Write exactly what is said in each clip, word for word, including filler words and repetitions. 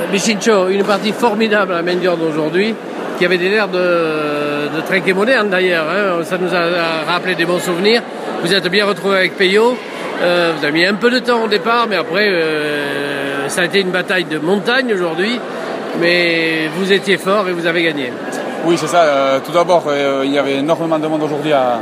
Bichincho, une partie formidable à Mendiande aujourd'hui, qui avait des airs de, de trinquet moderne d'ailleurs. Hein. Ça nous a rappelé des bons souvenirs. Vous êtes bien retrouvé avec Peyo. Euh, vous avez mis un peu de temps au départ, mais après, euh, ça a été une bataille de montagne aujourd'hui. Mais vous étiez fort et vous avez gagné. Oui, c'est ça. Euh, tout d'abord, euh, il y avait énormément de monde aujourd'hui à,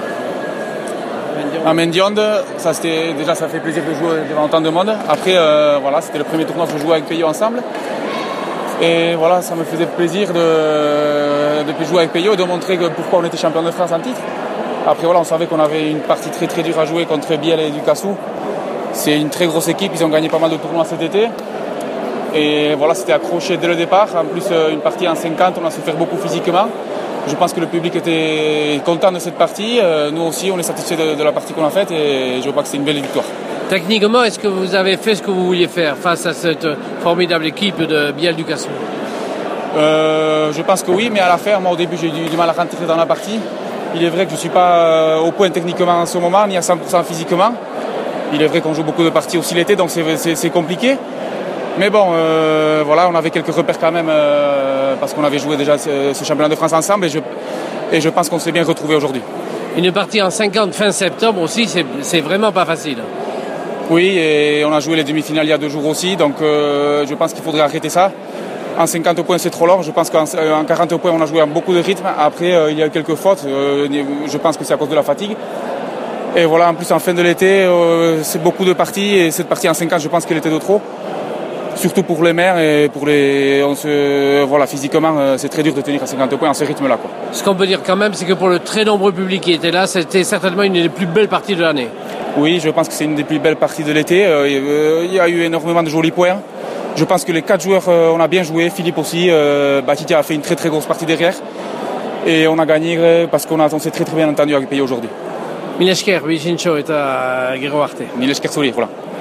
à Mendiande. Ça, c'était, déjà, ça fait plaisir de jouer devant tant de monde. Après, euh, voilà, c'était le premier tournoi que je jouais avec Peyo ensemble. Et voilà, ça me faisait plaisir de, de jouer avec Peyo et de montrer que, pourquoi on était champion de France en titre. Après, voilà, on savait qu'on avait une partie très très dure à jouer contre Biel et Ducassou. C'est une très grosse équipe, ils ont gagné pas mal de tournois cet été. Et voilà, c'était accroché dès le départ. En plus, une partie en cinquante, on a souffert beaucoup physiquement. Je pense que le public était content de cette partie. Nous aussi, on est satisfait de, de la partie qu'on a faite et je crois que c'est une belle victoire. Techniquement, est-ce que vous avez fait ce que vous vouliez faire face à cette formidable équipe de Biel Ducassou? euh, Je pense que oui, mais à la fin, moi au début, j'ai eu du mal à rentrer dans la partie. Il est vrai que je ne suis pas au point techniquement en ce moment, ni à cent pour cent physiquement. Il est vrai qu'on joue beaucoup de parties aussi l'été, donc c'est, c'est, c'est compliqué. Mais bon, euh, voilà, on avait quelques repères quand même, euh, parce qu'on avait joué déjà ce, ce championnat de France ensemble, et je, et je pense qu'on s'est bien retrouvés aujourd'hui. Une partie en cinquante fin septembre aussi, c'est, c'est vraiment pas facile. Oui, et on a joué les demi-finales il y a deux jours aussi, donc euh, je pense qu'il faudrait arrêter ça. En cinquante points, c'est trop long. Je pense qu'en en quarante points, on a joué à beaucoup de rythme. Après, euh, il y a eu quelques fautes. Euh, je pense que c'est à cause de la fatigue. Et voilà, en plus, en fin de l'été, euh, c'est beaucoup de parties. Et cette partie en cinquante, je pense qu'elle était de trop. Surtout pour les mères et pour les... On se, voilà, physiquement, euh, c'est très dur de tenir à cinquante points à ce rythme-là, quoi. Ce qu'on peut dire quand même, c'est que pour le très nombreux public qui était là, c'était certainement une des plus belles parties de l'année. Oui, je pense que c'est une des plus belles parties de l'été. Euh, il y a eu énormément de jolis points. Je pense que les quatre joueurs, euh, on a bien joué. Philippe aussi. Euh, Batitia a fait une très très grosse partie derrière. Et on a gagné parce qu'on, a, on s'est très très bien entendu avec Peyo aujourd'hui. Mil esker, Bichincho eta gero arte. Mil esker zuri, voilà.